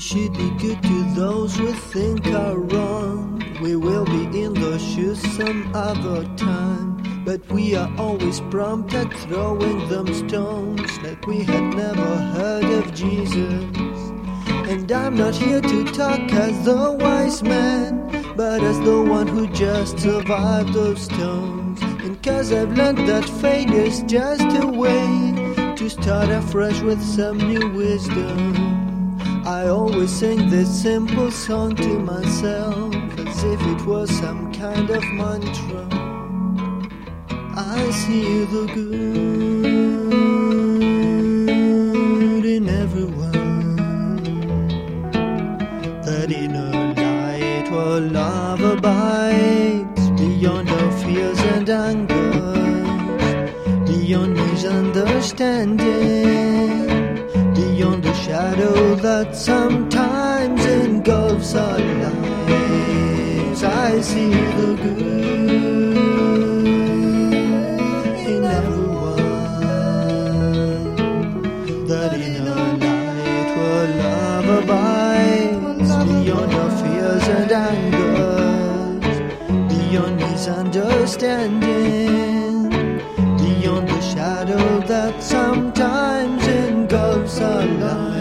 should be good to those who think are wrong. We will be in those shoes some other time, but we are always prompt at throwing them stones, like we had never heard of Jesus. And I'm not here to talk as the wise man, but as the one who just survived those stones. And 'cause I've learned that failure's just a way to start afresh with some new wisdom, I always sing this simple song to myself, as if it was some kind of mantra. I see the good in everyone, that inner light where love abides, beyond our fears and angers, beyond misunderstanding, beyond the shadow that sometimes engulfs our lives. I see the good in everyone, that inner light where love abides, beyond our fears and angers, beyond misunderstanding, beyond the shadow that sometimes engulfs our lives.